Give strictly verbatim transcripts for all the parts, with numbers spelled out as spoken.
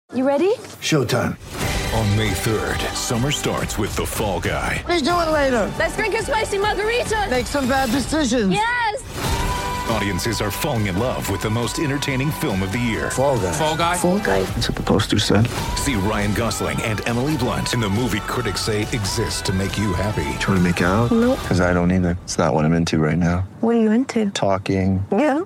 You ready? Showtime. On May third, summer starts with The Fall Guy. Let's do it later. Let's drink a spicy margarita. Make some bad decisions. Yes. Audiences are falling in love with the most entertaining film of the year. Fall Guy. Fall Guy. Fall Guy. That's what the poster said. See Ryan Gosling and Emily Blunt in the movie critics say exists to make you happy. Trying to make it out? Nope. Because I don't either. It's not what I'm into right now. What are you into? Talking. Yeah.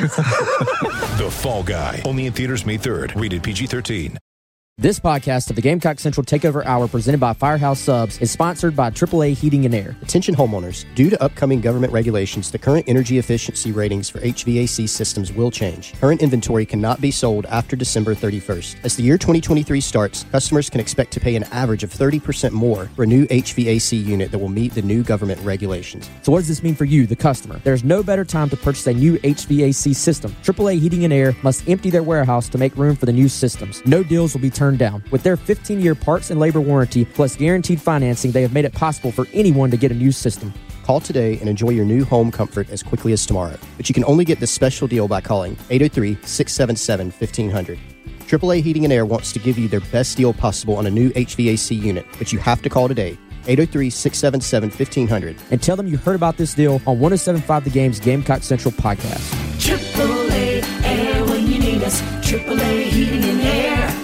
The Fall Guy. Only in theaters May third. Rated P G thirteen. This podcast of the Gamecock Central Takeover Hour presented by Firehouse Subs is sponsored by triple A Heating and Air. Attention homeowners. Due to upcoming government regulations, the current energy efficiency ratings for H V A C systems will change. Current inventory cannot be sold after December thirty-first. As the year twenty twenty-three starts, customers can expect to pay an average of thirty percent more for a new H V A C unit that will meet the new government regulations. So what does this mean for you, the customer? There's no better time to purchase a new H V A C system. triple A Heating and Air must empty their warehouse to make room for the new systems. No deals will be turned down. With their fifteen-year parts and labor warranty plus guaranteed financing, they have made it possible for anyone to get a new system. Call today and enjoy your new home comfort as quickly as tomorrow. But you can only get this special deal by calling eight oh three, six seven seven, fifteen hundred. triple A Heating and Air wants to give you their best deal possible on a new H V A C unit, but you have to call today. eight oh three, six seven seven, fifteen hundred. And tell them you heard about this deal on one oh seven point five The Game's Gamecock Central podcast. triple A Air when you need us. triple A Heating and Air.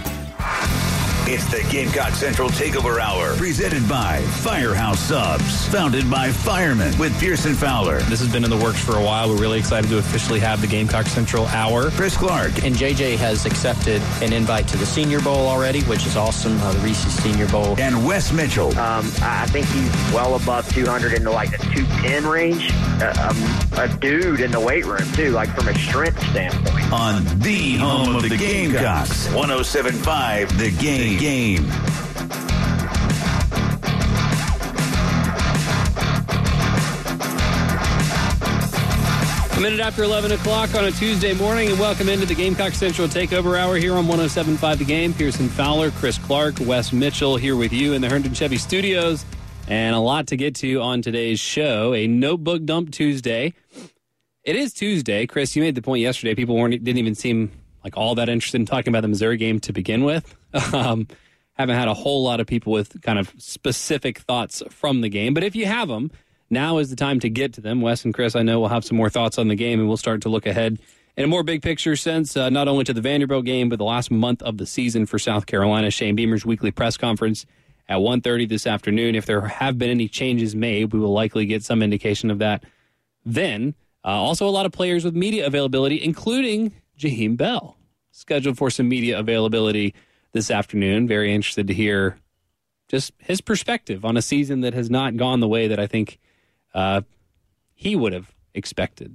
It's the Gamecock Central Takeover Hour, presented by Firehouse Subs, founded by firemen with Pearson Fowler. This has been in the works for a while. We're really excited to officially have the Gamecock Central Hour. Chris Clark. And J J has accepted an invite to the Senior Bowl already, which is awesome, uh, the Reese's Senior Bowl. And Wes Mitchell. Um, I think he's well above two hundred into like the two ten range. Uh, um, a dude in the weight room, too, like from a strength standpoint. On the home of the Gamecocks, one oh seven point five The Game. Game. A minute after eleven o'clock on a Tuesday morning, and welcome into the Gamecock Central Takeover Hour here on one oh seven point five The Game. Pearson Fowler, Chris Clark, Wes Mitchell here with you in the Herndon Chevy Studios. And a lot to get to on today's show. A notebook dump Tuesday. It is Tuesday. Chris, you made the point yesterday. People weren't didn't even seem like all that interested in talking about the Missouri game to begin with. Um, haven't had a whole lot of people with kind of specific thoughts from the game. But if you have them, now is the time to get to them. Wes and Chris, I know, will have some more thoughts on the game, and we'll start to look ahead in a more big picture sense, uh, not only to the Vanderbilt game, but the last month of the season for South Carolina. Shane Beamer's weekly press conference at one thirty this afternoon. If there have been any changes made, we will likely get some indication of that then. Uh, also, a lot of players with media availability, including Jaheim Bell, scheduled for some media availability this afternoon. Very interested to hear just his perspective on a season that has not gone the way that I think uh, he would have expected.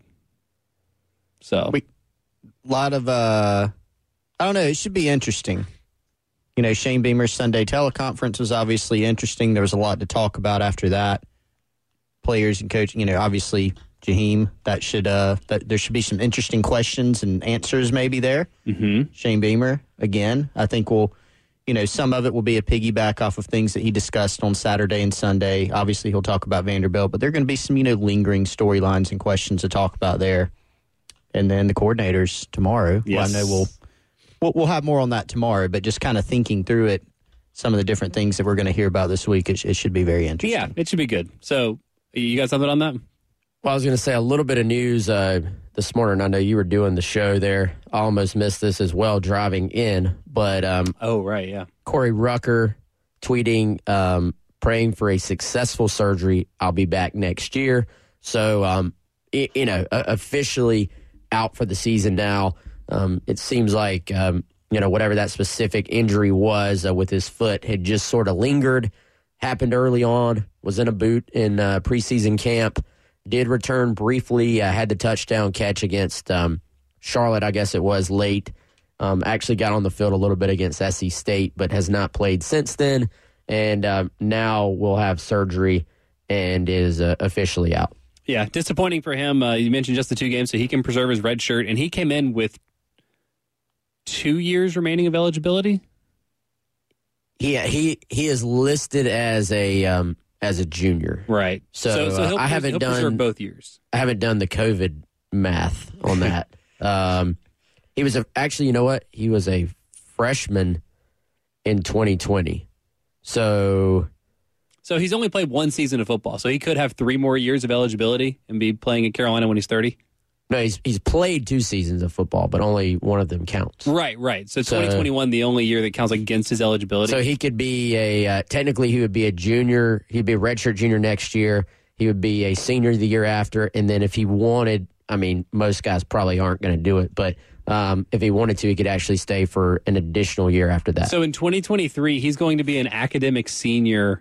So, a lot of, uh, I don't know, it should be interesting. You know, Shane Beamer's Sunday teleconference was obviously interesting. There was a lot to talk about after that. Players and coaching, you know, obviously Jaheim, that should, uh, that there should be some interesting questions and answers maybe there. Mm-hmm. Shane Beamer, again, I think will, you know, some of it will be a piggyback off of things that he discussed on Saturday and Sunday. Obviously, he'll talk about Vanderbilt, but there are going to be some, you know, lingering storylines and questions to talk about there. And then the coordinators tomorrow. Yes. Well, I know we'll, we'll we'll have more on that tomorrow, but just kind of thinking through it, some of the different things that we're going to hear about this week, it, it should be very interesting. Yeah, it should be good. So, you got something on that? Well, I was going to say a little bit of news uh, this morning. I know you were doing the show there. I almost missed this as well driving in. But um, oh, right, yeah. Corey Rucker tweeting, um, praying for a successful surgery. I'll be back next year. So, um, it, you know, uh, officially out for the season now. Um, it seems like, um, you know, whatever that specific injury was uh, with his foot had just sort of lingered, happened early on, was in a boot in uh, preseason camp. Did return briefly, uh, had the touchdown catch against um, Charlotte, I guess it was, late. Um, actually got on the field a little bit against S C State, but has not played since then. And uh, now will have surgery and is uh, officially out. Yeah, disappointing for him. Uh, you mentioned just the two games, so he can preserve his red shirt. And he came in with two years remaining of eligibility? Yeah, he, he is listed as a... Um, as a junior. Right. So, so, so he'll, uh, I haven't he'll done both years. I haven't done the COVID math on that. um, he was a, actually, you know what? He was a freshman in twenty twenty. So, so he's only played one season of football. So he could have three more years of eligibility and be playing at Carolina when he's thirty. No, he's he's played two seasons of football, but only one of them counts. Right, right. So, So- twenty twenty-one, the only year that counts against his eligibility. So he could be a uh, technically he would be a junior. He'd be a redshirt junior next year. He would be a senior the year after, and then if he wanted, I mean, most guys probably aren't going to do it, but um, if he wanted to, he could actually stay for an additional year after that. So in twenty twenty-three, he's going to be an academic senior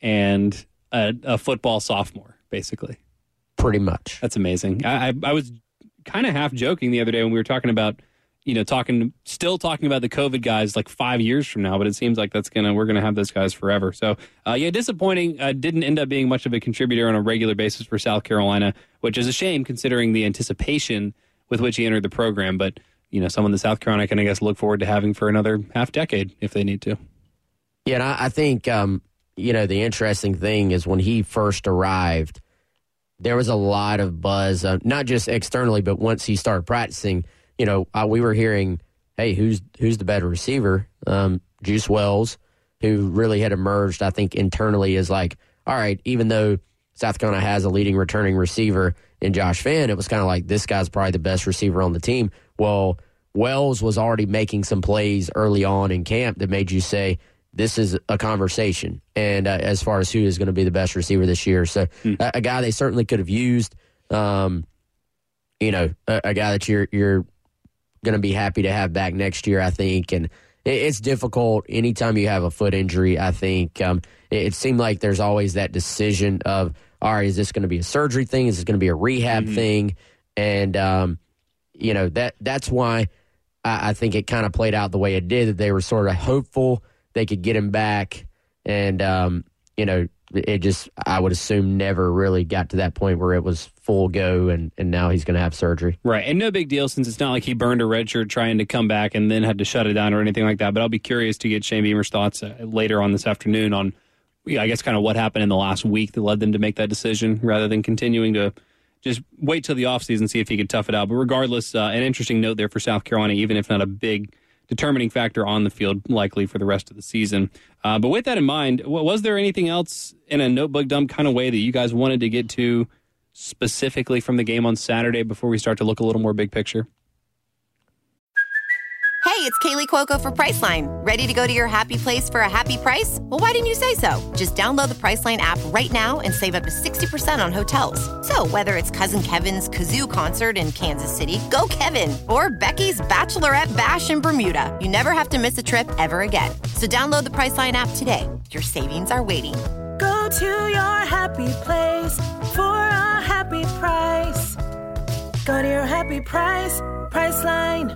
and a, a football sophomore, basically. Pretty much. That's amazing. I, I, I was kind of half joking the other day when we were talking about, you know, talking, still talking about the COVID guys like five years from now, but it seems like that's gonna we're gonna have those guys forever. So, uh, yeah, disappointing. Uh, didn't end up being much of a contributor on a regular basis for South Carolina, which is a shame considering the anticipation with which he entered the program. But you know, someone that South Carolina can, I guess, look forward to having for another half decade if they need to. Yeah, and I, I think um, you know the interesting thing is when he first arrived, there was a lot of buzz, uh, not just externally, but once he started practicing. You know, uh, we were hearing, hey, who's who's the better receiver? Um, Juice Wells, who really had emerged, I think, internally as like, all right, even though South Carolina has a leading returning receiver in Josh Finn, it was kind of like this guy's probably the best receiver on the team. Well, Wells was already making some plays early on in camp that made you say, this is a conversation. And uh, as far as who is going to be the best receiver this year. So mm. a, a guy they certainly could have used, um, you know, a, a guy that you're you're going to be happy to have back next year, I think. And it, it's difficult anytime you have a foot injury, I think. Um, it, it seemed like there's always that decision of, all right, is this going to be a surgery thing? Is this going to be a rehab mm-hmm. thing? And, um, you know, that that's why I, I think it kind of played out the way it did, that they were sort of hopeful they could get him back. And, um, you know, it just, I would assume, never really got to that point where it was full go, and, and now he's going to have surgery. Right, and no big deal since it's not like he burned a red shirt trying to come back and then had to shut it down or anything like that. But I'll be curious to get Shane Beamer's thoughts uh, later on this afternoon on, yeah, I guess, kind of what happened in the last week that led them to make that decision rather than continuing to just wait till the offseason, see if he could tough it out. But regardless, uh, an interesting note there for South Carolina, even if not a big determining factor on the field likely for the rest of the season. Uh, but with that in mind, was there anything else in a notebook dump kind of way that you guys wanted to get to specifically from the game on Saturday before we start to look a little more big picture? Hey, it's Kaylee Cuoco for Priceline. Ready to go to your happy place for a happy price? Well, why didn't you say so? Just download the Priceline app right now and save up to sixty percent on hotels. So whether it's Cousin Kevin's Kazoo Concert in Kansas City, go Kevin, or Becky's Bachelorette Bash in Bermuda, you never have to miss a trip ever again. So download the Priceline app today. Your savings are waiting. Go to your happy place for a happy price. Go to your happy price, Priceline.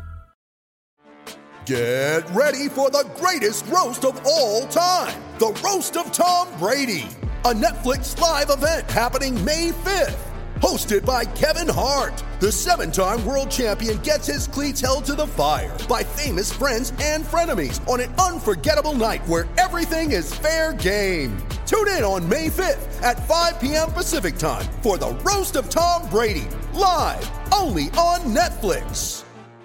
Get ready for the greatest roast of all time, the Roast of Tom Brady, a Netflix live event happening May fifth. Hosted by Kevin Hart, the seven-time world champion gets his cleats held to the fire by famous friends and frenemies on an unforgettable night where everything is fair game. Tune in on May fifth at five p.m. Pacific time for the Roast of Tom Brady, live only on Netflix.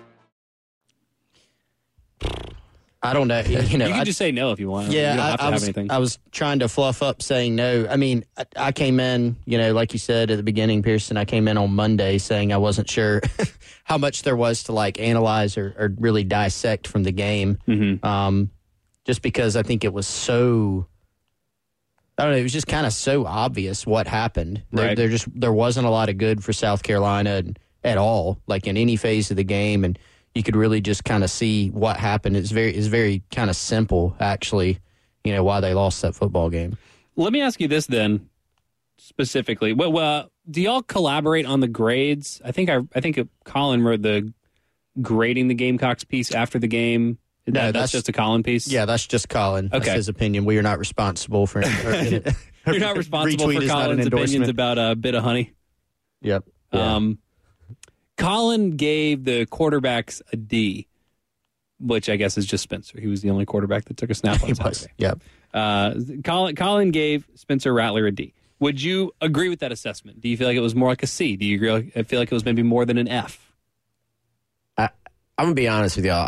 I don't know. You know, you can I, just say no if you want. Yeah, you don't have to I, I have was. anything. I was trying to fluff up saying no. I mean, I, I came in, you know, like you said at the beginning, Pearson. I came in on Monday saying I wasn't sure how much there was to like analyze or, or really dissect from the game, mm-hmm. um, just because I think it was so. I don't know. It was just kind of so obvious what happened. There, Right. there just there wasn't a lot of good for South Carolina at all, like in any phase of the game, and you could really just kind of see what happened. It's very, it's very kind of simple, actually, you know, why they lost that football game. Let me ask you this then, specifically. Well, well, do y'all collaborate on the grades? I think I, I think Colin wrote the grading the Gamecocks piece after the game. That, No, that's, that's- just a Colin piece? Yeah, that's just Colin. That's Okay. his opinion. We are not responsible for. You're not responsible Retweet for is not an Colin's opinions endorsement. about a bit of honey? Yep. Yeah. Um, Colin gave the quarterbacks a D, which I guess is just Spencer. He was the only quarterback that took a snap on He was. Saturday. Yep. Uh, Colin, Colin gave Spencer Rattler a D. Would you agree with that assessment? Do you feel like it was more like a C? Do you agree, I feel like it was maybe more than an F? I, I'm going to be honest with y'all. I,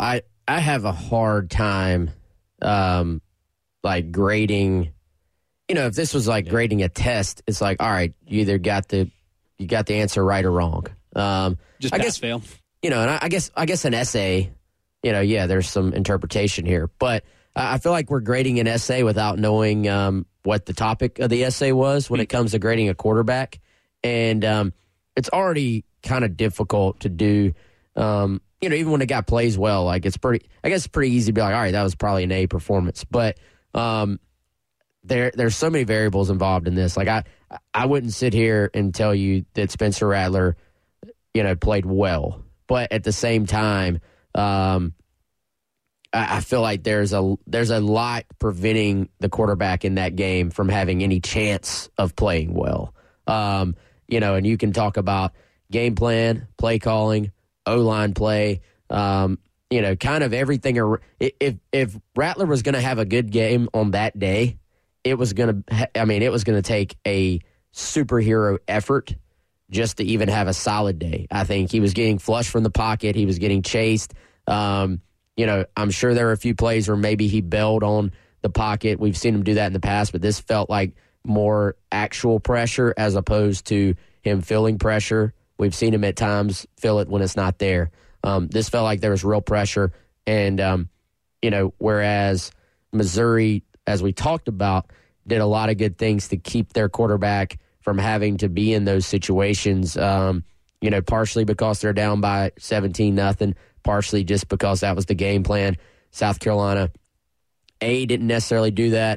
I have a hard time, um, like grading. You know, if this was like yeah. grading a test, it's like, all right, you either got the you got the answer right or wrong. Um, Just I pass guess fail. You know, and I, I guess I guess an essay. You know, yeah, there's some interpretation here, but I feel like we're grading an essay without knowing um, what the topic of the essay was when it comes to grading a quarterback, and um, it's already kind of difficult to do. Um, you know, even when a guy plays well, like it's pretty. I guess it's pretty easy to be like, all right, that was probably an A performance, but um, there there's so many variables involved in this. Like I I wouldn't sit here and tell you that Spencer Rattler, you know, played well, but at the same time, um, I, I feel like there's a there's a lot preventing the quarterback in that game from having any chance of playing well. Um, you know, and you can talk about game plan, play calling, O-line play, um, you know, kind of everything. If if Rattler was going to have a good game on that day, it was going to, I mean, it was going to take a superhero effort just to even have a solid day. I think he was getting flushed from the pocket. He was getting chased. Um, you know, I'm sure there were a few plays where maybe he bailed on the pocket. We've seen him do that in the past, but this felt like more actual pressure as opposed to him feeling pressure. We've seen him at times feel it when it's not there. Um, this felt like there was real pressure. And, um, you know, whereas Missouri, as we talked about, did a lot of good things to keep their quarterback from having to be in those situations, um, you know, partially because they're down by seventeen nothing, partially just because that was the game plan. South Carolina, A, didn't necessarily do that.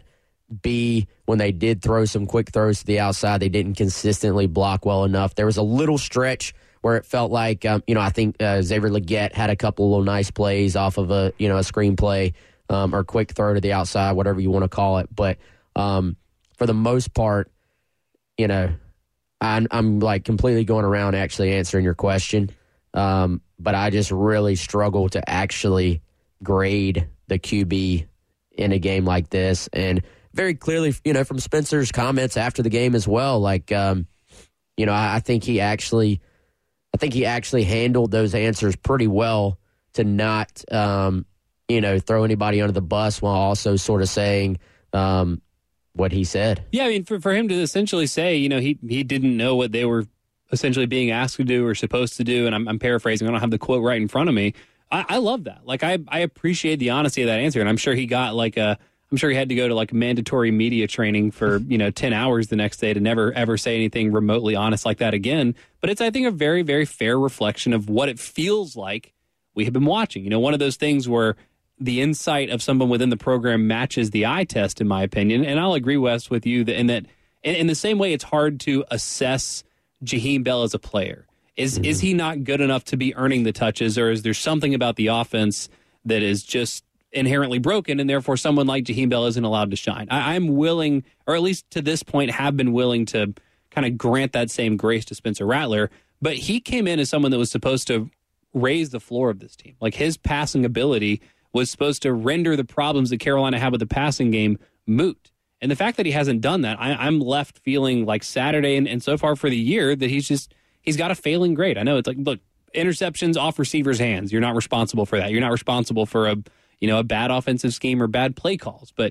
B, when they did throw some quick throws to the outside, they didn't consistently block well enough. There was a little stretch where it felt like, um, you know, I think uh, Xavier Legette had a couple of little nice plays off of a, you know, a screenplay um, or quick throw to the outside, whatever you want to call it. But um, for the most part, you know, I'm, I'm like completely going around actually answering your question. Um, but I just really struggle to actually grade the Q B in a game like this. And very clearly, you know, from Spencer's comments after the game as well, like, um, you know, I, I think he actually, I think he actually handled those answers pretty well to not, um, you know, throw anybody under the bus while also sort of saying um, what he said. Yeah, I mean, for, for him to essentially say, you know, he he didn't know what they were essentially being asked to do or supposed to do, and I'm, I'm paraphrasing, I don't have the quote right in front of me. I, I love that. Like, I, I appreciate the honesty of that answer, and I'm sure he got like a, I'm sure he had to go to like mandatory media training for, you know, ten hours the next day to never ever say anything remotely honest like that again. But it's, I think, a very, very fair reflection of what it feels like we have been watching. You know, one of those things where the insight of someone within the program matches the eye test, in my opinion. And I'll agree, Wes, with you that in that, in, in the same way, it's hard to assess Jaheim Bell as a player. Is mm-hmm. is he not good enough to be earning the touches, or is there something about the offense that is just inherently broken, and therefore someone like Jaheim Bell isn't allowed to shine? I, I'm willing, or at least to this point, have been willing to kind of grant that same grace to Spencer Rattler. But he came in as someone that was supposed to raise the floor of this team. Like, his passing ability was supposed to render the problems that Carolina had with the passing game moot. And the fact that he hasn't done that, I, I'm left feeling like Saturday and, and so far for the year that he's just, he's got a failing grade. I know it's like, look, interceptions off receivers' hands. You're not responsible for that. You're not responsible for a, you know, a bad offensive scheme or bad play calls. But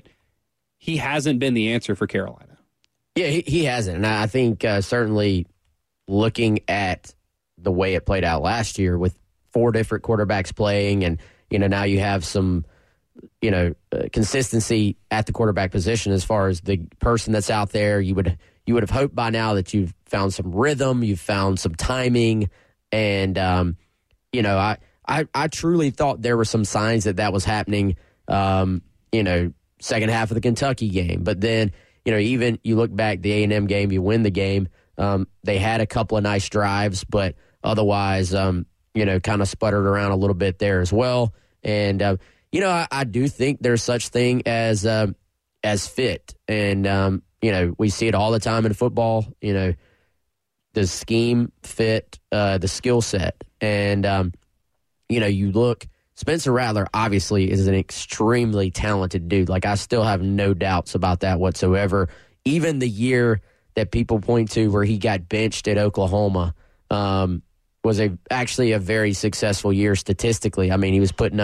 he hasn't been the answer for Carolina. Yeah, he, he hasn't. And I think uh, certainly looking at the way it played out last year with four different quarterbacks playing, and, you know, now you have some, you know, uh, consistency at the quarterback position as far as the person that's out there. You would you would have hoped by now that you've found some rhythm, you've found some timing, and um, you know, I, I I truly thought there were some signs that that was happening. Um, you know, second half of the Kentucky game, but then, you know, even you look back the A and M game, you win the game. Um, they had a couple of nice drives, but otherwise, um, you know, kind of sputtered around a little bit there as well. And uh, you know, I, I do think there's such thing as uh, as fit, and um, you know, we see it all the time in football. You know, the scheme fit, uh, the skill set, and um, you know, you look. Spencer Rattler obviously is an extremely talented dude. Like, I still have no doubts about that whatsoever. Even the year that people point to where he got benched at Oklahoma um, was a actually a very successful year statistically. I mean, he was putting up,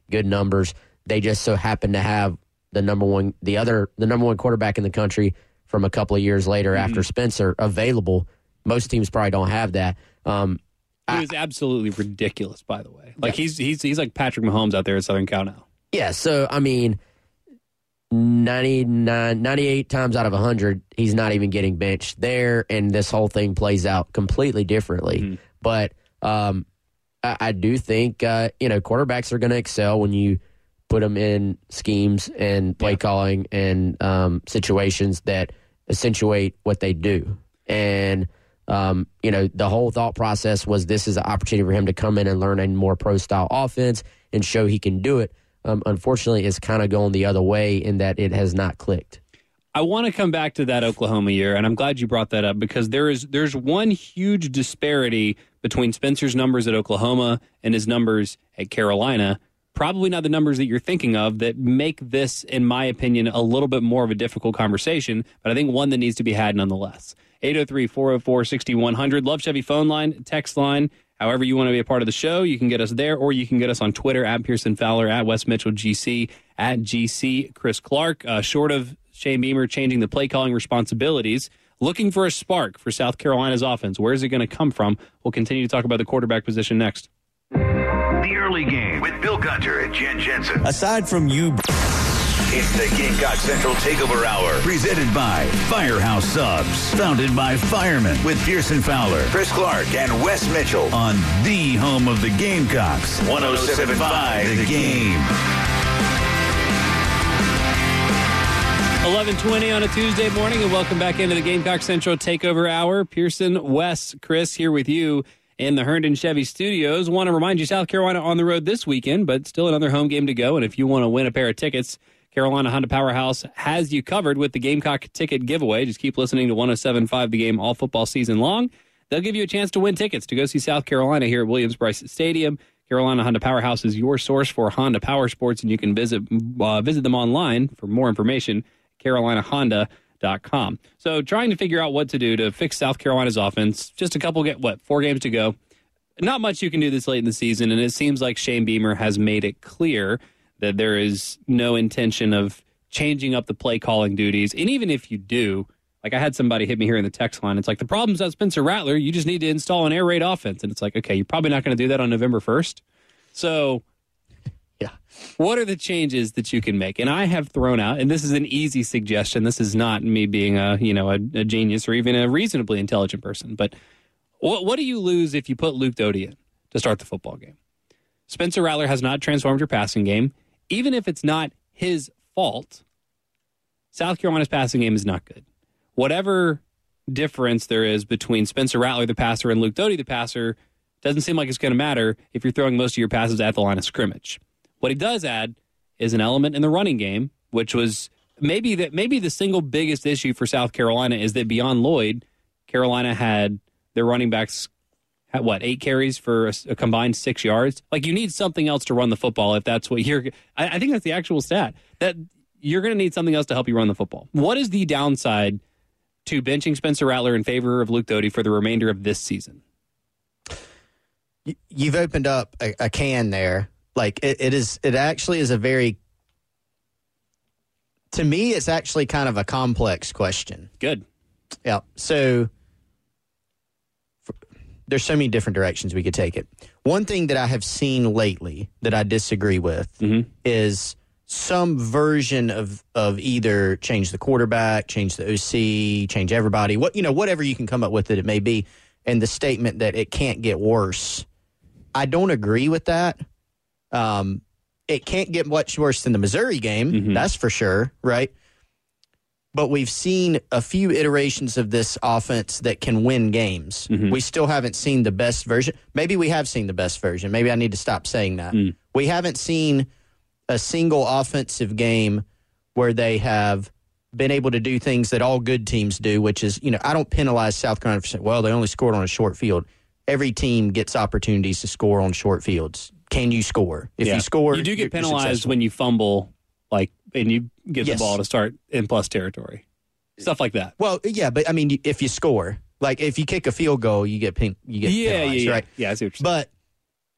good numbers. They just so happen to have the number one, the other, the number one quarterback in the country from a couple of years later mm-hmm. after Spencer available. Most teams probably don't have that. Um, he was absolutely ridiculous, by the way. Like yeah. he's he's he's like Patrick Mahomes out there at Southern Cal now. Yeah, so I mean, ninety-nine, ninety-eight times out of one hundred, he's not even getting benched there, and this whole thing plays out completely differently. Mm-hmm. But um, I, I do think uh, you know quarterbacks are going to excel when you put them in schemes and play yeah. calling and um, situations that accentuate what they do. And Um, you know, the whole thought process was this is an opportunity for him to come in and learn a more pro-style offense and show he can do it. Um, unfortunately, it's kind of going the other way in that it has not clicked. I want to come back to that Oklahoma year, and I'm glad you brought that up because there is there's one huge disparity between Spencer's numbers at Oklahoma and his numbers at Carolina. Probably not the numbers that you're thinking of that make this, in my opinion, a little bit more of a difficult conversation, but I think one that needs to be had nonetheless. eight oh three, four oh four, six one zero zero. Love Chevy phone line, text line. However you want to be a part of the show, you can get us there, or you can get us on Twitter, at Pearson Fowler, at Wes Mitchell G C, at G C Chris Clark. Uh, short of Shane Beamer changing the play-calling responsibilities, looking for a spark for South Carolina's offense. Where is it going to come from? We'll continue to talk about the quarterback position next. The early game with Bill Gunter and Jen Jensen. Aside from you... It's the Gamecock Central Takeover Hour, presented by Firehouse Subs, founded by firemen with Pearson Fowler, Chris Clark, and Wes Mitchell on the home of the Gamecocks, one oh seven point five The Game. eleven twenty on a Tuesday morning, and welcome back into the Gamecock Central Takeover Hour. Pearson, Wes, Chris here with you in the Herndon Chevy Studios. Want to remind you, South Carolina on the road this weekend, but still another home game to go, and if you want to win a pair of tickets, Carolina Honda Powerhouse has you covered with the Gamecock ticket giveaway. Just keep listening to one oh seven point five The Game all football season long. They'll give you a chance to win tickets to go see South Carolina here at Williams-Brice Stadium. Carolina Honda Powerhouse is your source for Honda Power Sports, and you can visit uh, visit them online for more information, carolina honda dot com. So trying to figure out what to do to fix South Carolina's offense. Just a couple, get what, four games to go. Not much you can do this late in the season, and it seems like Shane Beamer has made it clear that there is no intention of changing up the play calling duties. And even if you do, like I had somebody hit me here in the text line, it's like, the problem's not Spencer Rattler. You just need to install an air raid offense. And it's like, okay, you're probably not going to do that on November first. So yeah, what are the changes that you can make? And I have thrown out, and this is an easy suggestion. This is not me being a, you know, a, a genius or even a reasonably intelligent person. But what, what do you lose if you put Luke Doty in to start the football game? Spencer Rattler has not transformed your passing game. Even if it's not his fault, South Carolina's passing game is not good. Whatever difference there is between Spencer Rattler, the passer, and Luke Doty, the passer, doesn't seem like it's going to matter if you're throwing most of your passes at the line of scrimmage. What he does add is an element in the running game, which was maybe that maybe the single biggest issue for South Carolina is that beyond Lloyd, Carolina had their running backs at what, eight carries for a, a combined six yards? Like, you need something else to run the football if that's what you're... I, I think that's the actual stat, that you're going to need something else to help you run the football. What is the downside to benching Spencer Rattler in favor of Luke Doty for the remainder of this season? You've opened up a, a can there. Like, it, it is. It actually is a very... To me, it's actually kind of a complex question. Good. Yeah, so... There's so many different directions we could take it. One thing that I have seen lately that I disagree with mm-hmm. is some version of of either change the quarterback, change the O C, change everybody, what you know, whatever you can come up with that it may be, and the statement that it can't get worse. I don't agree with that. Um, it can't get much worse than the Missouri game, mm-hmm. that's for sure, right? But we've seen a few iterations of this offense that can win games. Mm-hmm. We still haven't seen the best version. Maybe we have seen the best version. Maybe I need to stop saying that. Mm. We haven't seen a single offensive game where they have been able to do things that all good teams do, which is, you know, I don't penalize South Carolina for saying, well, they only scored on a short field. Every team gets opportunities to score on short fields. Can you score? If yeah. you score, you do get penalized when you fumble, like, and you get yes. the ball to start in plus territory. Stuff like that. Well, yeah, but I mean, if you score, like if you kick a field goal, you get pink, you get yeah, penalized, yeah, yeah. right? Yeah, I see what you're saying. But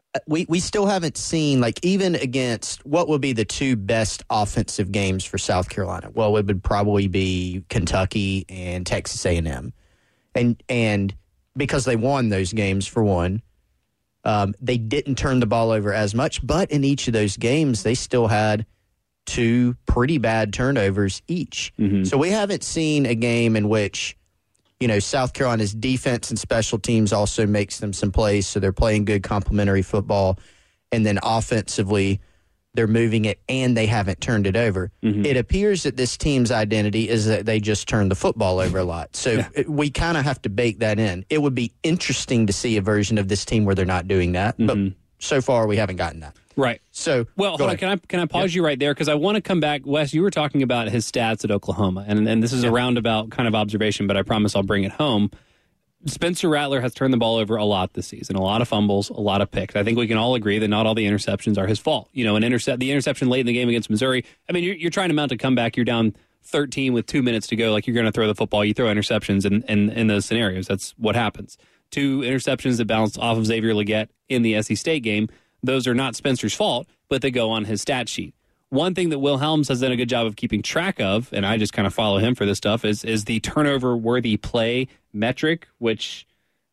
we, we still haven't seen, like, even against what would be the two best offensive games for South Carolina. Well, it would probably be Kentucky and Texas A and M. And, and because they won those games, for one, um, they didn't turn the ball over as much. But in each of those games, they still had two pretty bad turnovers each. Mm-hmm. So we haven't seen a game in which, you know, South Carolina's defense and special teams also makes them some plays, so they're playing good complementary football. And then offensively, they're moving it, and they haven't turned it over. Mm-hmm. It appears that this team's identity is that they just turn the football over a lot. So yeah. it, we kind of have to bake that in. It would be interesting to see a version of this team where they're not doing that, mm-hmm. but so far we haven't gotten that. Right. So, well, hold on. Can I can I pause yep. you right there, because I want to come back, Wes. You were talking about his stats at Oklahoma, and and this is yep. a roundabout kind of observation, but I promise I'll bring it home. Spencer Rattler has turned the ball over a lot this season, a lot of fumbles, a lot of picks. I think we can all agree that not all the interceptions are his fault. You know, an intercept, the interception late in the game against Missouri. I mean, you're, you're trying to mount a comeback. You're down thirteen with two minutes to go. Like, you're going to throw the football. You throw interceptions in, in in those scenarios. That's what happens. Two interceptions that bounced off of Xavier Legette in the S C State game. Those are not Spencer's fault, but they go on his stat sheet. One thing that Will Helms has done a good job of keeping track of, and I just kind of follow him for this stuff, is is the turnover-worthy play metric, which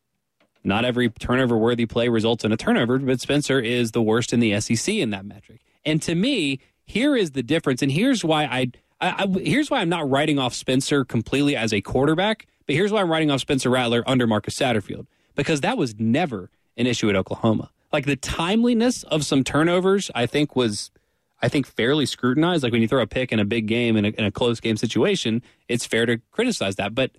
not every turnover-worthy play results in a turnover, but Spencer is the worst in the S E C in that metric. And to me, here is the difference, and here's why I, I, I here's why I'm not writing off Spencer completely as a quarterback, but here's why I'm writing off Spencer Rattler under Marcus Satterfield, because that was never an issue at Oklahoma. Like, the timeliness of some turnovers, I think, was, I think, fairly scrutinized. Like, when you throw a pick in a big game, in a, in a close game situation, it's fair to criticize that. But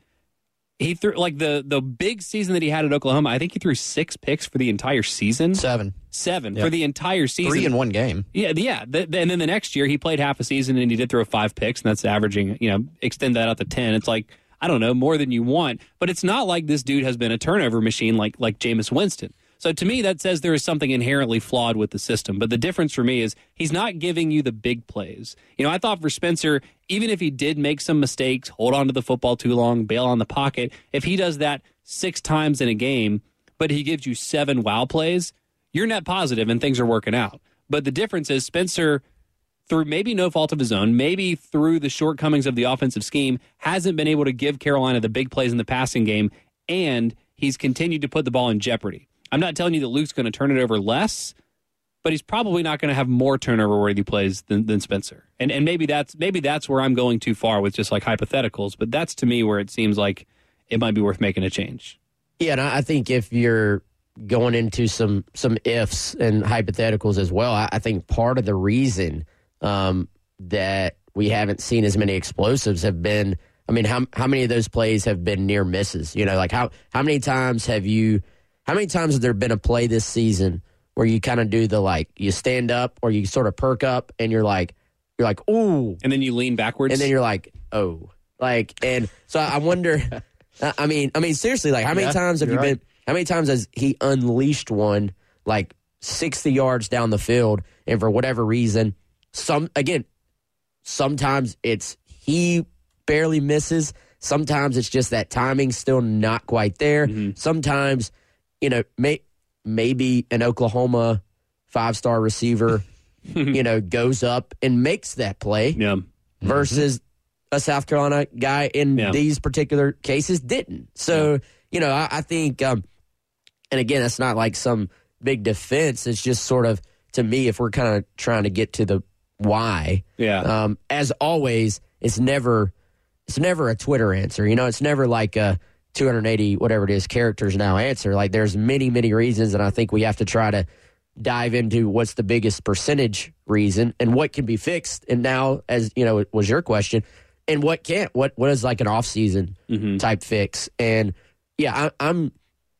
he threw, like, the the big season that he had at Oklahoma, I think he threw six picks for the entire season. Seven. Seven yep. for the entire season. Three in one game. Yeah, yeah. The, the, and then the next year, he played half a season, and he did throw five picks, and that's averaging, you know, extend that out to ten. It's like, I don't know, more than you want. But it's not like this dude has been a turnover machine like like Jameis Winston. So to me, that says there is something inherently flawed with the system. But the difference for me is he's not giving you the big plays. You know, I thought for Spencer, even if he did make some mistakes, hold on to the football too long, bail on the pocket, if he does that six times in a game, but he gives you seven wow plays, you're net positive and things are working out. But the difference is Spencer, through maybe no fault of his own, maybe through the shortcomings of the offensive scheme, hasn't been able to give Carolina the big plays in the passing game, and he's continued to put the ball in jeopardy. I'm not telling you that Luke's going to turn it over less, but he's probably not going to have more turnover-worthy plays than, than Spencer. And and maybe that's maybe that's where I'm going too far with just like hypotheticals, but that's to me where it seems like it might be worth making a change. Yeah, and I think if you're going into some some ifs and hypotheticals as well, I, I think part of the reason um, that we haven't seen as many explosives have been, I mean, how how many of those plays have been near misses? You know, like how how many times have you How many times has there been a play this season where you kind of do the, like, you stand up or you sort of perk up and you're like, you're like, ooh. And then you lean backwards. And then you're like, oh. Like, and so I wonder, I mean, I mean, seriously, like, how many yeah, times have you right. been, how many times has he unleashed one, like, sixty yards down the field, and for whatever reason, some, again, sometimes it's he barely misses. Sometimes it's just that timing's still not quite there. Mm-hmm. Sometimes, you know, may, maybe an Oklahoma five-star receiver, you know, goes up and makes that play yeah. versus mm-hmm. a South Carolina guy in yeah. these particular cases didn't. So, yeah. you know, I, I think, um, and again, that's not like some big defense. It's just sort of, to me, if we're kind of trying to get to the why, yeah. um, as always, it's never, it's never a Twitter answer. You know, it's never like a two hundred eighty, whatever it is, characters now answer. Like, there's many, many reasons, and I think we have to try to dive into what's the biggest percentage reason and what can be fixed. And now, as you know, it was your question, and what can't. What what is like an off-season mm-hmm. type fix? And yeah, I, I'm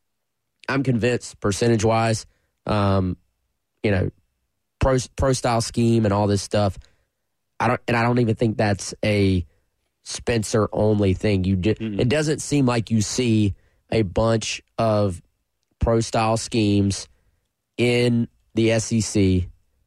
I'm convinced percentage-wise, um, you know, pro pro style scheme and all this stuff. I don't, and I don't even think that's a Spencer only thing. You do, mm-hmm. It doesn't seem like you see a bunch of pro style schemes in the S E C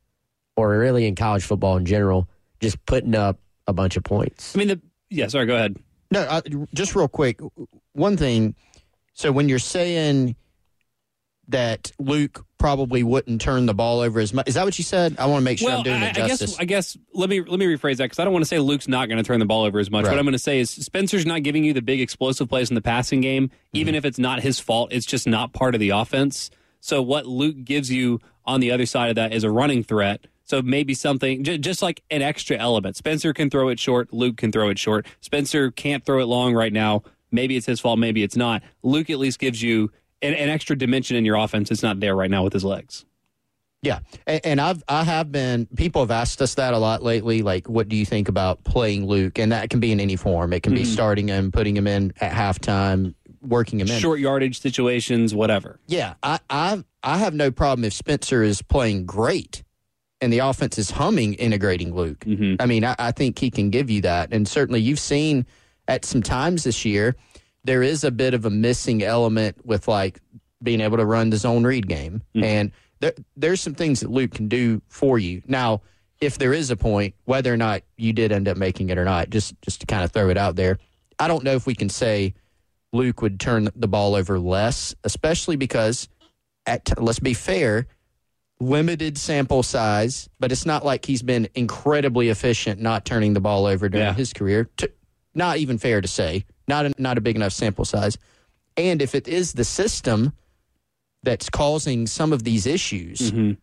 or really in college football in general just putting up a bunch of points. I mean, the, yeah, sorry, go ahead. No, uh, just real quick. One thing. So when you're saying that Luke probably wouldn't turn the ball over as much. Is that what you said? I want to make sure well, I'm doing I, it justice. I guess, I guess let me let me rephrase that because I don't want to say Luke's not going to turn the ball over as much. Right. What I'm going to say is Spencer's not giving you the big explosive plays in the passing game, mm-hmm. even if it's not his fault. It's just not part of the offense. So what Luke gives you on the other side of that is a running threat. So maybe something, j- just like an extra element. Spencer can throw it short. Luke can throw it short. Spencer can't throw it long right now. Maybe it's his fault. Maybe it's not. Luke at least gives you an, an extra dimension in your offense. It's not there right now with his legs. Yeah, and, and I've I have been. People have asked us that a lot lately. Like, what do you think about playing Luke? And that can be in any form. It can mm-hmm. be starting him, putting him in at halftime, working him in short yardage situations, whatever. Yeah, I I I have no problem if Spencer is playing great and the offense is humming, integrating Luke. Mm-hmm. I mean, I, I think he can give you that. And certainly you've seen at some times this year, there is a bit of a missing element with like being able to run the zone read game. Mm-hmm. And there, there's some things that Luke can do for you. Now, if there is a point, whether or not you did end up making it or not, just, just to kind of throw it out there, I don't know if we can say Luke would turn the ball over less, especially because, at t- let's be fair, limited sample size, but it's not like he's been incredibly efficient not turning the ball over during yeah. his career. To, not even fair to say. Not a, not a big enough sample size. And if it is the system that's causing some of these issues, mm-hmm.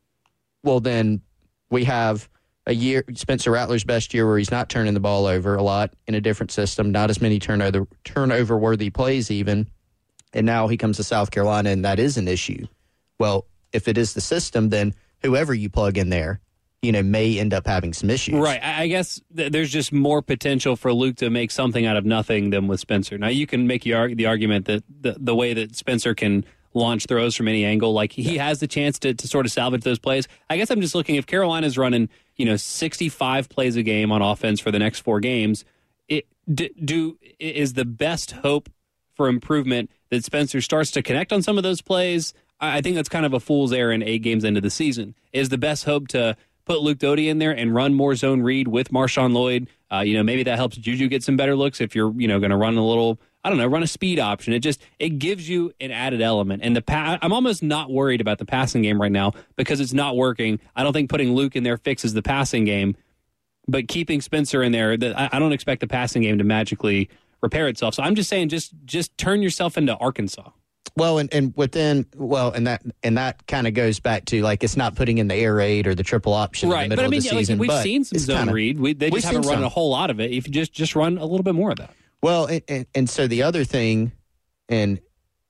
well, then we have a year, Spencer Rattler's best year where he's not turning the ball over a lot in a different system, not as many turnover turnover-worthy plays even, and now he comes to South Carolina and that is an issue. Well, if it is the system, then whoever you plug in there, you know, may end up having some issues. Right. I guess th- there's just more potential for Luke to make something out of nothing than with Spencer. Now, you can make the, the argument that the, the way that Spencer can launch throws from any angle, like he yeah. has the chance to, to sort of salvage those plays. I guess I'm just looking, if Carolina's running, you know, sixty-five plays a game on offense for the next four games, it d- do is the best hope for improvement that Spencer starts to connect on some of those plays. I think that's kind of a fool's errand eight games into the season. Is the best hope to put Luke Doty in there and run more zone read with Marshawn Lloyd? Uh, you know, maybe that helps Juju get some better looks if you're, you know, going to run a little, I don't know, run a speed option. It just, it gives you an added element. And the pa- I'm almost not worried about the passing game right now because it's not working. I don't think putting Luke in there fixes the passing game, but keeping Spencer in there, the, I, I don't expect the passing game to magically repair itself. So I'm just saying, just just turn yourself into Arkansas. Well, and, and within, well, and that and that kind of goes back to, like, it's not putting in the air raid or the triple option right. in the middle but, I mean, of the like, season. We've but seen some zone kinda, read. We, they just haven't run some. a whole lot of it. If you just, just run a little bit more of that. Well, and, and, and so the other thing, and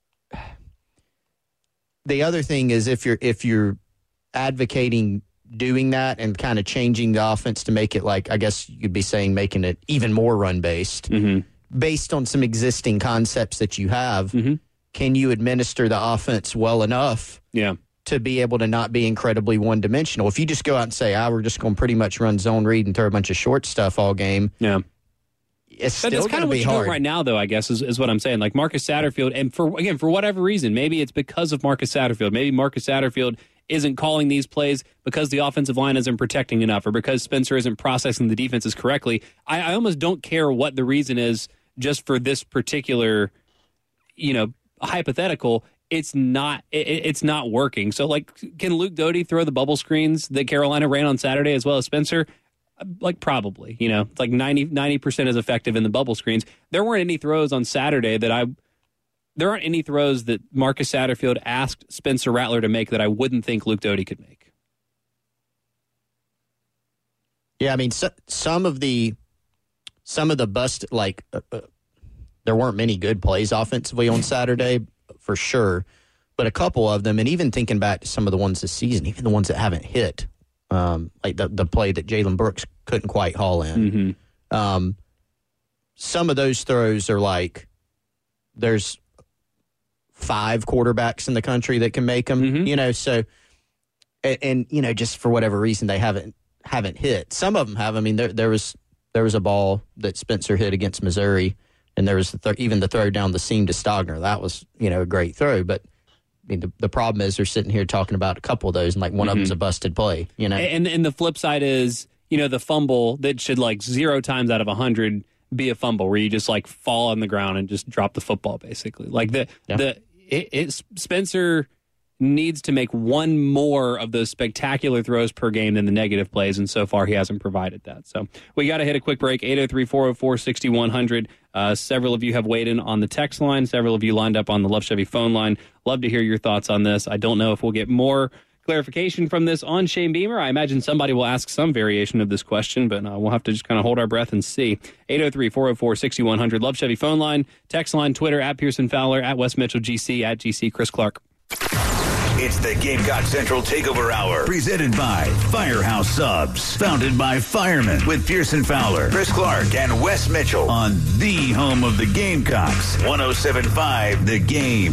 the other thing is if you're if you're advocating doing that and kind of changing the offense to make it like, I guess you'd be saying making it even more run-based, mm-hmm. based on some existing concepts that you have, mm-hmm. can you administer the offense well enough yeah. to be able to not be incredibly one-dimensional? If you just go out and say, ah, we're just going to pretty much run zone read and throw a bunch of short stuff all game, yeah. it's still That's kind of what be you're hard. doing right now, though, I guess, is, is what I'm saying. Like Marcus Satterfield, and for again, for whatever reason, maybe it's because of Marcus Satterfield. Maybe Marcus Satterfield isn't calling these plays because the offensive line isn't protecting enough or because Spencer isn't processing the defenses correctly. I, I almost don't care what the reason is just for this particular, you know, hypothetical. It's not it, it's not working. So, like, can Luke Doty throw the bubble screens that Carolina ran on Saturday as well as Spencer? Like, probably. You know, it's like ninety percent as effective in the bubble screens. There weren't any throws on Saturday that I there aren't any throws that Marcus Satterfield asked Spencer Rattler to make that I wouldn't think Luke Doty could make. Yeah, I mean, so, some of the some of the bust, like, uh, uh, there weren't many good plays offensively on Saturday, for sure. But a couple of them, and even thinking back to some of the ones this season, even the ones that haven't hit, um, like the, the play that Jalen Brooks couldn't quite haul in. Mm-hmm. Um, some of those throws are like, there's five quarterbacks in the country that can make them, mm-hmm. you know, so, and, and, you know, just for whatever reason, they haven't haven't hit. Some of them have. I mean, there there was there was a ball that Spencer hit against Missouri, and there was the th- even the throw down the seam to Stogner. That was, you know, a great throw. But I mean, the, the problem is they're sitting here talking about a couple of those, and like one mm-hmm. of them's a busted play. You know, and and the flip side is, you know, the fumble that should like zero times out of a hundred be a fumble where you just like fall on the ground and just drop the football, basically. Like the yeah. the it, it Spencer needs to make one more of those spectacular throws per game than the negative plays, and so far he hasn't provided that. So we got to hit a quick break. eight oh three, four oh four, six one zero zero. Uh, several of you have weighed in on the text line. Several of you lined up on the Love Chevy phone line. Love to hear your thoughts on this. I don't know if we'll get more clarification from this on Shane Beamer. I imagine somebody will ask some variation of this question, but uh, we'll have to just kind of hold our breath and see. eight oh three, four oh four, six one zero zero. Love Chevy phone line, text line, Twitter, at Pearson Fowler, at Wes Mitchell, G C, at G C Chris Clark. It's the Gamecock Central Takeover Hour, presented by Firehouse Subs, founded by firemen, with Pearson Fowler, Chris Clark, and Wes Mitchell on the home of the Gamecocks, one oh seven point five The Game.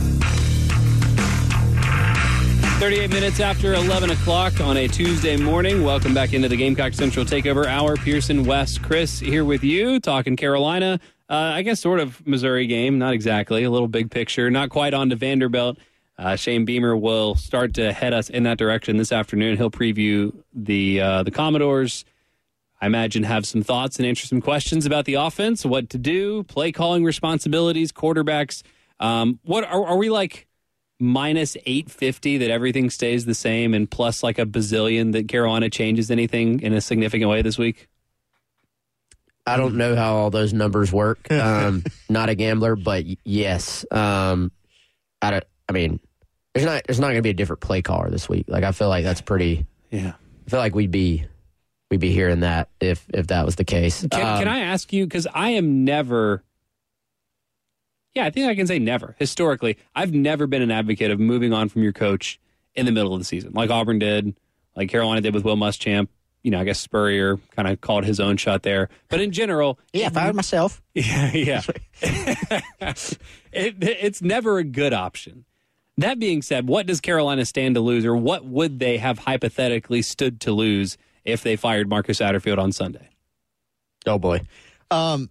thirty-eight minutes after eleven o'clock on a Tuesday morning. Welcome back into the Gamecock Central Takeover Hour. Pearson, Wes, Chris here with you, talking Carolina. Uh, I guess sort of Missouri game, not exactly. A little big picture, not quite on to Vanderbilt. Uh, Shane Beamer will start to head us in that direction this afternoon. He'll preview the uh, the Commodores. I imagine have some thoughts and answer some questions about the offense, what to do, play calling responsibilities, quarterbacks. Um, what are, are we like minus eight fifty that everything stays the same, and plus like a bazillion that Carolina changes anything in a significant way this week? I don't know how all those numbers work. Um, not a gambler, but yes. Um, I don't. I mean, there's not there's not going to be a different play caller this week. Like, I feel like that's pretty. Yeah. I feel like we'd be we'd be hearing that if if that was the case. Can, um, can I ask you, because I am never. Yeah, I think I can say never. Historically, I've never been an advocate of moving on from your coach in the middle of the season, like Auburn did, like Carolina did with Will Muschamp. You know, I guess Spurrier kind of called his own shot there. But in general... Yeah, fired myself. Yeah, yeah. it, it's never a good option. That being said, what does Carolina stand to lose, or what would they have hypothetically stood to lose if they fired Marcus Satterfield on Sunday? Oh, boy. Um,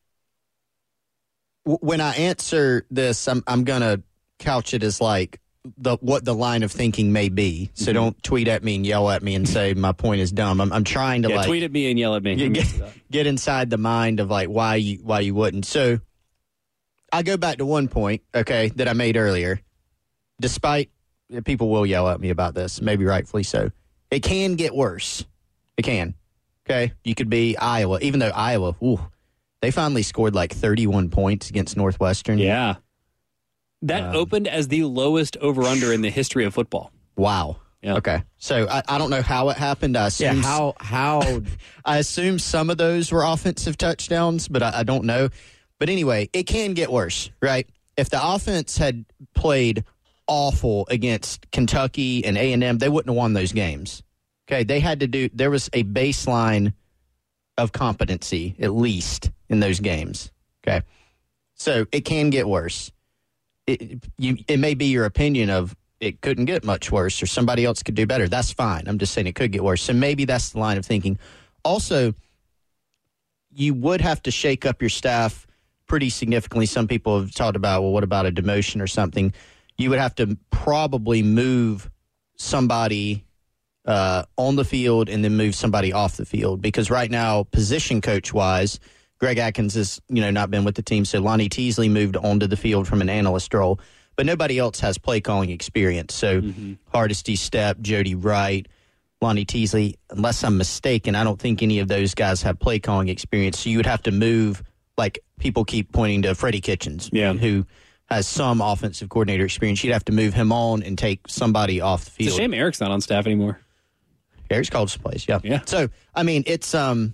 w- when I answer this, I'm, I'm going to couch it as like, the what the line of thinking may be. So mm-hmm. don't tweet at me and yell at me and say my point is dumb. I'm, I'm trying to yeah, like tweet at me and yell at me. Get, get inside the mind of like why you why you wouldn't. So I go back to one point, okay, that I made earlier. Despite people will yell at me about this, maybe rightfully so. It can get worse. It can. Okay, you could be Iowa, even though Iowa, ooh, they finally scored like thirty-one points against Northwestern. Yeah. That um, opened as the lowest over-under in the history of football. Wow. Yeah. Okay. So I, I don't know how it happened. I assume yeah, how how I assume some of those were offensive touchdowns, but I, I don't know. But anyway, it can get worse, right? If the offense had played awful against Kentucky and A and M, they wouldn't have won those games. Okay, they had to do. There was a baseline of competency at least in those games. Okay, so it can get worse. It, you, it may be your opinion of it couldn't get much worse or somebody else could do better. That's fine. I'm just saying it could get worse. So maybe that's the line of thinking. Also, you would have to shake up your staff pretty significantly. Some people have talked about, well, what about a demotion or something? You would have to probably move somebody uh, on the field and then move somebody off the field, because right now, position coach-wise, Greg Atkins has, you know, not been with the team, so Lonnie Teasley moved onto the field from an analyst role, but nobody else has play calling experience. So mm-hmm. Hardesty Stepp, Jody Wright, Lonnie Teasley, unless I'm mistaken, I don't think any of those guys have play calling experience. So you would have to move, like people keep pointing to Freddie Kitchens, yeah. who has some offensive coordinator experience. You'd have to move him on and take somebody off the field. It's a shame Eric's not on staff anymore. Eric's called some plays, yeah. Yeah. So I mean, it's um.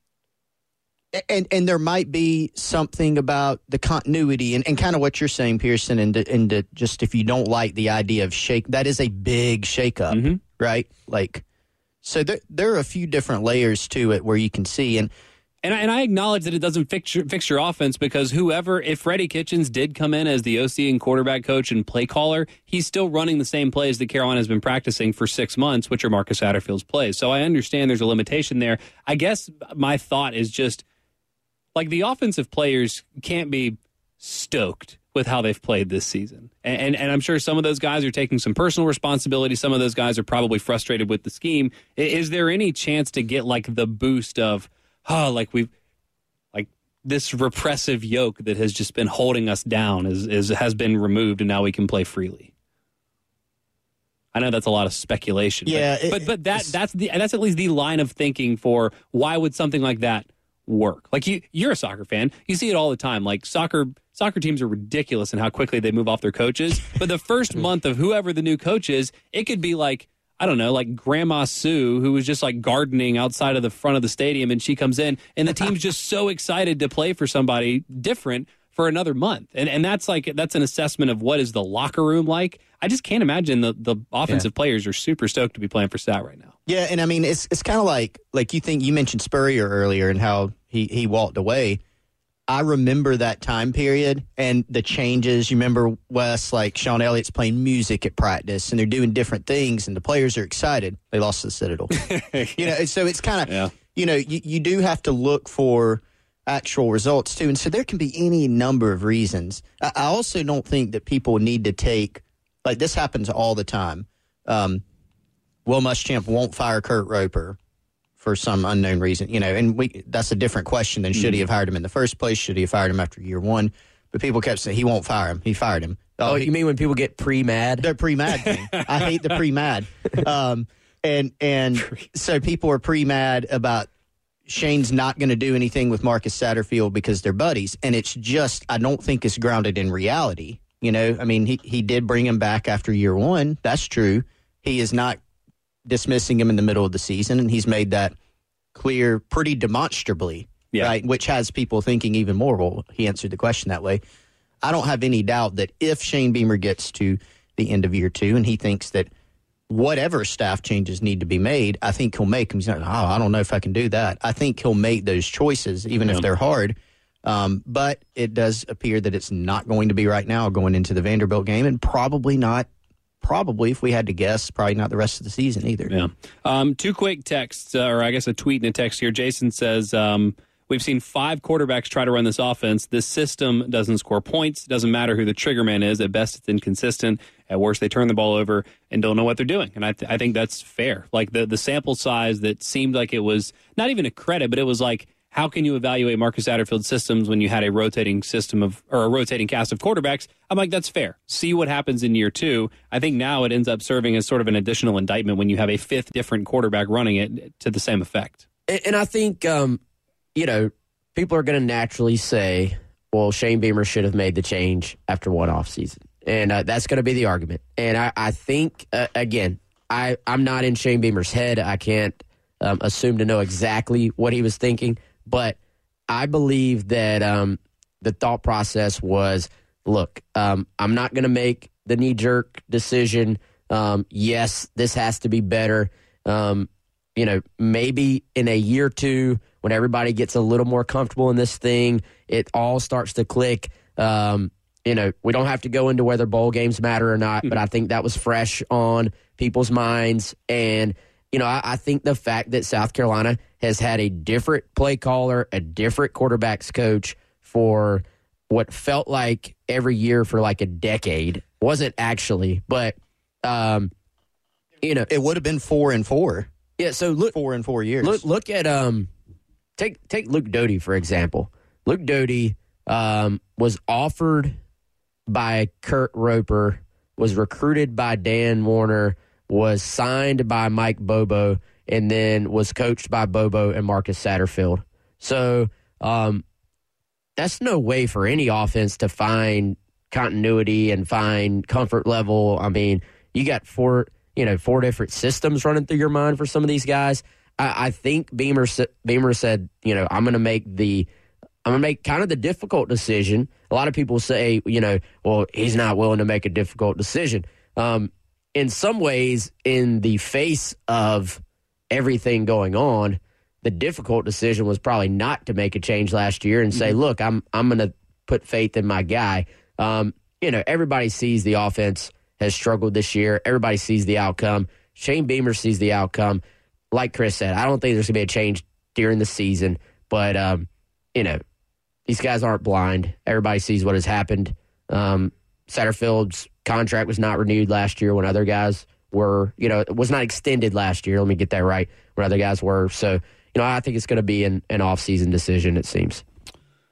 And and there might be something about the continuity and, and kind of what you're saying, Pearson, and the, and the, just if you don't like the idea of shake, that is a big shakeup, mm-hmm. right? Like, so there there are a few different layers to it where you can see. And and I, and I acknowledge that it doesn't fix your, fix your offense, because whoever, if Freddie Kitchens did come in as the O C and quarterback coach and play caller, he's still running the same plays that Carolina has been practicing for six months, which are Marcus Satterfield's plays. So I understand there's a limitation there. I guess my thought is just, like, the offensive players can't be stoked with how they've played this season. And, and and I'm sure some of those guys are taking some personal responsibility. Some of those guys are probably frustrated with the scheme. Is there any chance to get, like, the boost of, oh, like we've, like, this repressive yoke that has just been holding us down is, is has been removed, and now we can play freely? I know that's a lot of speculation. Yeah, but it, but, but that that's the that's at least the line of thinking for why would something like that work? Like you, you're a soccer fan. You see it all the time. Like soccer soccer teams are ridiculous in how quickly they move off their coaches. But the first month of whoever the new coach is, it could be like, I don't know, like Grandma Sue, who was just like gardening outside of the front of the stadium, and she comes in, and the team's just so excited to play for somebody different for another month. And and that's like that's an assessment of what is the locker room like. I just can't imagine the, the offensive yeah. players are super stoked to be playing for Stat right now. Yeah, and I mean, it's it's kind of like, like you think, you mentioned Spurrier earlier and how he, he walked away. I remember that time period and the changes. You remember, Wes, like Sean Elliott's playing music at practice and they're doing different things and the players are excited. They lost to the Citadel. You know, so it's kind of, yeah. you know, you, you do have to look for actual results too. And so there can be any number of reasons. I, I also don't think that people need to take, like this happens all the time. Um, Will Muschamp won't fire Kurt Roper for some unknown reason, you know, and we that's a different question than should mm-hmm. he have hired him in the first place? Should he have fired him after year one? But people kept saying he won't fire him. He fired him. Oh, oh you he, mean when people get pre-mad? They're pre-mad thing. I hate the pre-mad. Um, and and so people are pre-mad about Shane's not going to do anything with Marcus Satterfield because they're buddies. And it's just, I don't think it's grounded in reality. You know, I mean, he, he did bring him back after year one. That's true. He is not dismissing him in the middle of the season, and he's made that clear pretty demonstrably, yeah. right? Which has people thinking even more, well, he answered the question that way. I don't have any doubt that if Shane Beamer gets to the end of year two and he thinks that whatever staff changes need to be made, I think he'll make them. He's not, oh, I don't know if I can do that. I think he'll make those choices, even yeah. if they're hard. Um, but it does appear that it's not going to be right now going into the Vanderbilt game, and probably not, probably, if we had to guess, probably not the rest of the season either. Yeah. Um, two quick texts, uh, or I guess a tweet and a text here. Jason says, um, we've seen five quarterbacks try to run this offense. This system doesn't score points. It doesn't matter who the trigger man is. At best, it's inconsistent. At worst, they turn the ball over and don't know what they're doing. And I, th- I think that's fair. Like the, the sample size that seemed like it was not even a credit, but it was like, how can you evaluate Marcus Satterfield's systems when you had a rotating system of, or a rotating cast of quarterbacks? I'm like, that's fair. See what happens in year two. I think now it ends up serving as sort of an additional indictment when you have a fifth different quarterback running it to the same effect. And, and I think, um, you know, people are going to naturally say, well, Shane Beamer should have made the change after one offseason. And uh, that's going to be the argument. And I, I think, uh, again, I, I'm not in Shane Beamer's head. I can't um, assume to know exactly what he was thinking. But I believe that um, the thought process was, look, um, I'm not going to make the knee-jerk decision. Um, yes, this has to be better. Um, you know, maybe in a year or two, when everybody gets a little more comfortable in this thing, it all starts to click. Um, you know, we don't have to go into whether bowl games matter or not, but I think that was fresh on people's minds. And, you know, I, I think the fact that South Carolina has had a different play caller, a different quarterbacks coach for what felt like every year for like a decade. Wasn't actually, but, um, you know. It would have been four and four. Yeah, so look. Four and four years. Look, look at, um, take take Luke Doty, for example. Luke Doty um, was offered by Kurt Roper, was recruited by Dan Warner, was signed by Mike Bobo, and then was coached by Bobo and Marcus Satterfield. So um, that's no way for any offense to find continuity and find comfort level. I mean, you got four, you know, four different systems running through your mind for some of these guys. I, I think Beamer Beamer said, you know, I'm going to make the, I'm going to make kind of the difficult decision. A lot of people say, you know, well, he's not willing to make a difficult decision. Um, in some ways, in the face of everything going on, the difficult decision was probably not to make a change last year and say, mm-hmm. look, I'm I'm going to put faith in my guy. Um, you know, everybody sees the offense has struggled this year. Everybody sees the outcome. Shane Beamer sees the outcome. Like Chris said, I don't think there's going to be a change during the season, but, um, you know, these guys aren't blind. Everybody sees what has happened. Um, Satterfield's contract was not renewed last year when other guys were, you know, it was not extended last year. Let me get that right, when other guys were. So, you know, I think it's going to be an, an off-season decision, it seems.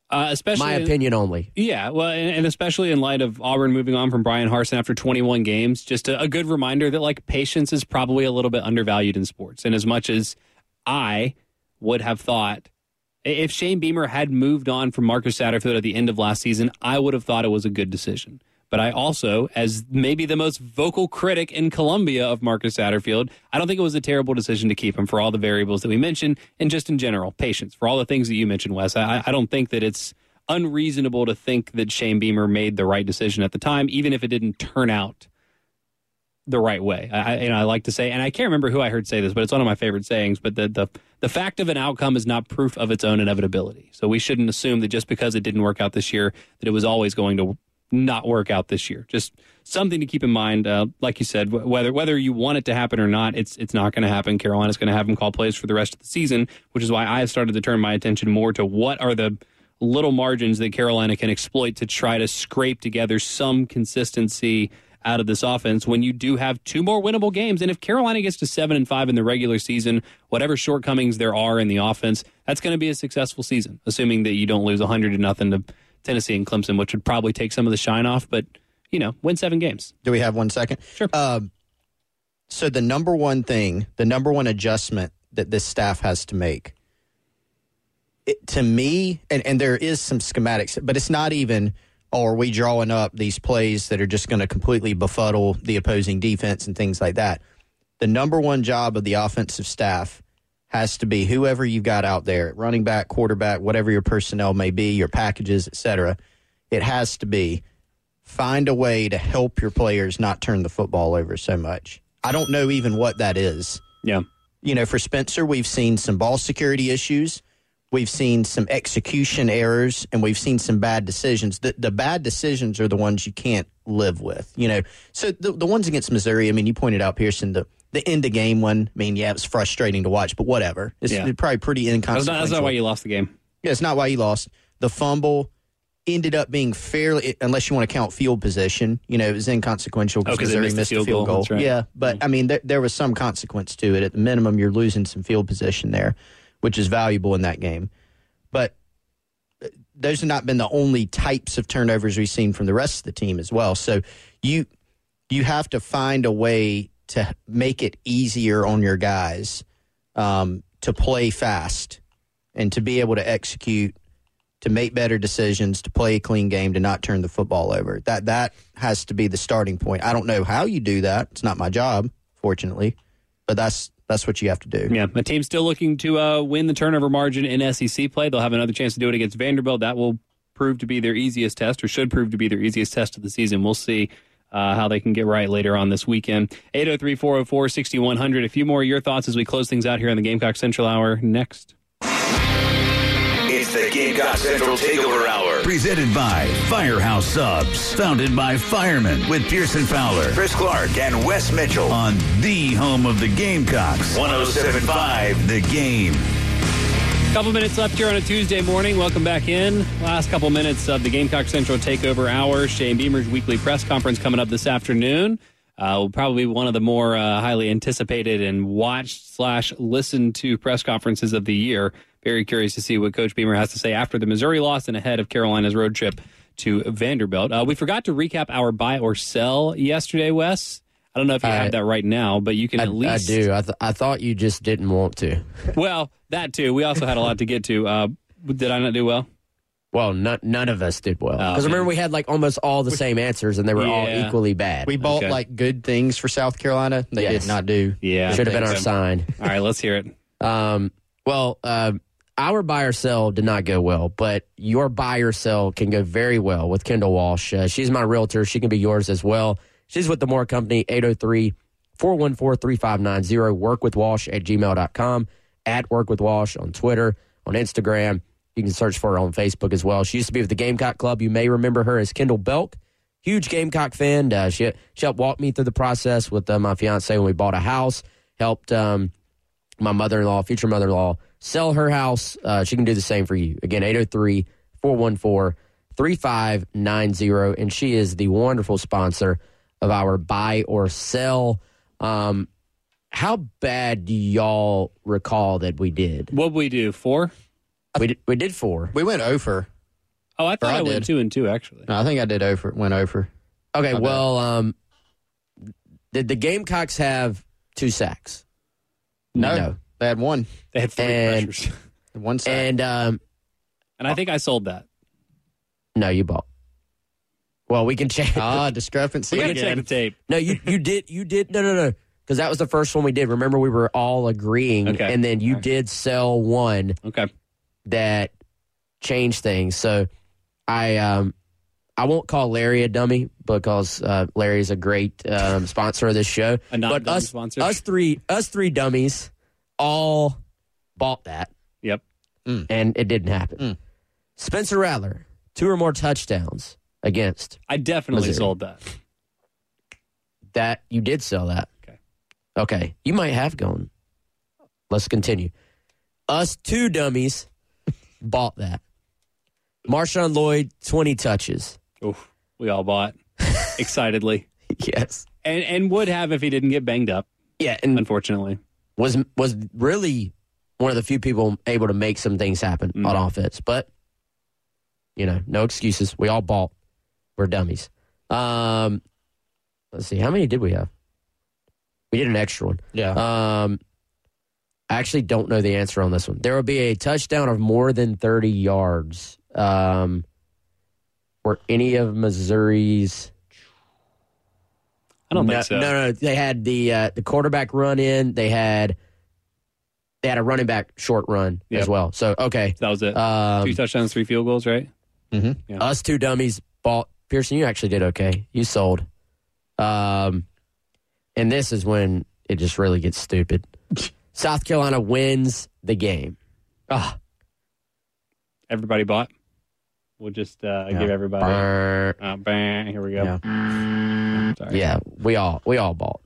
Uh, especially My in, opinion only. Yeah, well, and, and especially in light of Auburn moving on from Brian Harsin after twenty-one games, just a, a good reminder that like patience is probably a little bit undervalued in sports. And as much as I would have thought, if Shane Beamer had moved on from Marcus Satterfield at the end of last season, I would have thought it was a good decision. But I also, as maybe the most vocal critic in Columbia of Marcus Satterfield, I don't think it was a terrible decision to keep him for all the variables that we mentioned, and just in general, patience, for all the things that you mentioned, Wes. I, I don't think that it's unreasonable to think that Shane Beamer made the right decision at the time, even if it didn't turn out the right way. I, you know, I like to say, and I can't remember who I heard say this, but it's one of my favorite sayings, but the, the, the fact of an outcome is not proof of its own inevitability. So we shouldn't assume that just because it didn't work out this year, that it was always going to not work out this year. Just something to keep in mind. Uh, like you said, whether whether you want it to happen or not, it's it's not going to happen. Carolina's going to have him call plays for the rest of the season, which is why I have started to turn my attention more to what are the little margins that Carolina can exploit to try to scrape together some consistency out of this offense when you do have two more winnable games. And if Carolina gets to seven and five in the regular season, whatever shortcomings there are in the offense, that's going to be a successful season, assuming that you don't lose one hundred to nothing to Tennessee and Clemson, which would probably take some of the shine off, but, you know, win seven games. Do we have one second? Sure. Um, so the number one thing, the number one adjustment that this staff has to make, it, to me, and, and there is some schematics, but it's not even, oh, are we drawing up these plays that are just going to completely befuddle the opposing defense and things like that. The number one job of the offensive staff has to be whoever you've got out there, running back, quarterback, whatever your personnel may be, your packages, et cetera. It has to be find a way to help your players not turn the football over so much. I don't know even what that is. Yeah. You know, for Spencer, we've seen some ball security issues. We've seen some execution errors, and we've seen some bad decisions. The, the bad decisions are the ones you can't live with, you know. So the, the ones against Missouri, I mean, you pointed out, Pearson, the The end of game one, I mean, yeah, it was frustrating to watch, but whatever. It's yeah. probably pretty inconsequential. That's not, that's not why you lost the game. Yeah, it's not why you lost. The fumble ended up being fairly, unless you want to count field position, you know, it was inconsequential because oh, Missouri missed, missed the field, a field goal. goal. Right. Yeah, but, mm-hmm. I mean, there, there was some consequence to it. At the minimum, you're losing some field position there, which is valuable in that game. But those have not been the only types of turnovers we've seen from the rest of the team as well. So you you have to find a way to make it easier on your guys um, to play fast and to be able to execute, to make better decisions, to play a clean game, to not turn the football over. That that has to be the starting point. I don't know how you do that. It's not my job, fortunately, but that's that's what you have to do. Yeah, the team's still looking to uh, win the turnover margin in S E C play. They'll have another chance to do it against Vanderbilt. That will prove to be their easiest test, or should prove to be their easiest test of the season. We'll see Uh, how they can get right later on this weekend. eight oh three, four oh four, six one zero zero. A few more of your thoughts as we close things out here on the Gamecock Central Hour next. It's the Gamecock Central Takeover Hour. Presented by Firehouse Subs. Founded by firemen with Pearson Fowler, Chris Clark, and Wes Mitchell. On the home of the Gamecocks. one oh seven point five The Game. Couple minutes left here on a Tuesday morning. Welcome back in. Last couple minutes of the Gamecock Central Takeover Hour. Shane Beamer's weekly press conference coming up this afternoon. Uh, will probably be one of the more uh, highly anticipated and watched slash listened to press conferences of the year. Very curious to see what Coach Beamer has to say after the Missouri loss and ahead of Carolina's road trip to Vanderbilt. Uh, we forgot to recap our buy or sell yesterday, Wes. I don't know if you I, have that right now, but you can I, at least... I do. I, th- I thought you just didn't want to. Well, that too. We also had a lot to get to. Uh, did I not do well? Well, none, none of us did well. Because oh, remember, we had like almost all the same answers, and they were yeah. all equally bad. We bought okay. like good things for South Carolina. They yes. did not do. Yeah, should have been our so. sign. All right, let's hear it. Um, well, uh, our buy or sell did not go well, but your buy or sell can go very well with Kendall Walsh. Uh, she's my realtor. She can be yours as well. She's with the Moore Company, eight oh three, four one four, three five nine zero. workwithwalsh at gmail dot com. At workwithwalsh on Twitter, on Instagram. You can search for her on Facebook as well. She used to be with the Gamecock Club. You may remember her as Kendall Belk. Huge Gamecock fan. Uh, she, she helped walk me through the process with uh, my fiance when we bought a house. Helped um, my mother-in-law, future mother-in-law, sell her house. Uh, she can do the same for you. Again, eight oh three, four one four, three five nine zero. And she is the wonderful sponsor of our buy or sell. Um, how bad do y'all recall that we did? What we do? Four? We did, we did four. We went over. Oh, I thought Or I I, went did. two and two, actually. No, I think I did over. Went over. Okay, My bad. well, um, did the Gamecocks have two sacks? No, No. they had one. They had three And- pressures. One sack. And um, And I think I sold that. no, you bought. Well, we can check. ah, discrepancy We got to again. check the tape. No, you you did you did no no no because that was the first one we did. Remember, we were all agreeing, Okay. and then you All right. did sell one Okay. that changed things. So I um I won't call Larry a dummy because uh, Larry's a great um, sponsor of this show. A not but dumb us sponsor. us three us three dummies all bought that, Yep. and it didn't happen. Mm. Spencer Rattler, two or more touchdowns against I definitely Missouri. sold that. that. You did sell that. Okay. Okay. You might have gone. Let's continue. Us two dummies bought that. Marshawn Lloyd, twenty touches. Oof. We all bought excitedly. Yes. And and would have if he didn't get banged up, Yeah, and unfortunately. was was really one of the few people able to make some things happen Mm. on offense. But, you know, no excuses. We all bought. We're dummies. Um, let's see. How many did we have? We did an extra one. Yeah. Um, I actually don't know the answer on this one. There will be a touchdown of more than thirty yards. Um, were any of Missouri's... I don't no, think so. No, no, they had the uh, the quarterback run in. They had they had a running back short run Yep. as well. So, okay. That was it. Um, Two touchdowns, three field goals, right? Mm-hmm. Yeah. Us two dummies bought. Pearson, you actually did okay. You sold. Um, and this is when it just really gets stupid. South Carolina wins the game. Ah. Everybody bought. We'll just uh, Yeah. give everybody. Brr. Uh, bang, here we go. Yeah. Sorry. Yeah, we all we all bought.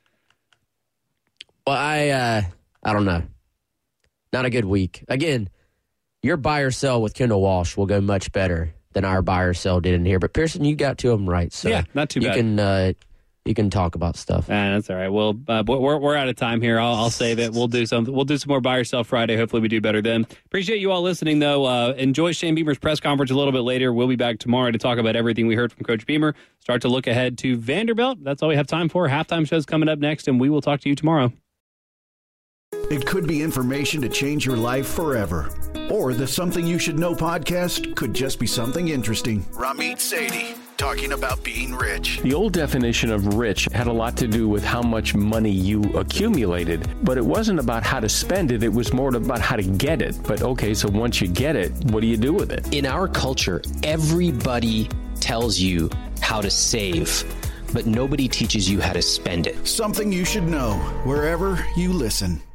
Well, I uh, I don't know. Not a good week. Again, your buy or sell with Kendall Walsh will go much better than our buy or sell did in here. But Pearson, you got two of them right, so Yeah, not too you bad. can uh, you can talk about stuff. Ah, that's all right. Well, uh, but we're we're out of time here. I'll, I'll save it. We'll do some. We'll do some more buy or sell Friday. Hopefully, we do better then. Appreciate you all listening, though. Uh, enjoy Shane Beamer's press conference a little bit later. We'll be back tomorrow to talk about everything we heard from Coach Beamer. Start to look ahead to Vanderbilt. That's all we have time for. Halftime show's coming up next, and we will talk to you tomorrow. It could be information to change your life forever. Or the Something You Should Know podcast could just be something interesting. Ramit Sethi, talking about being rich. The old definition of rich had a lot to do with how much money you accumulated, but it wasn't about how to spend it. It was more about how to get it. But okay, so once you get it, what do you do with it? In our culture, everybody tells you how to save, but nobody teaches you how to spend it. Something You Should Know, wherever you listen.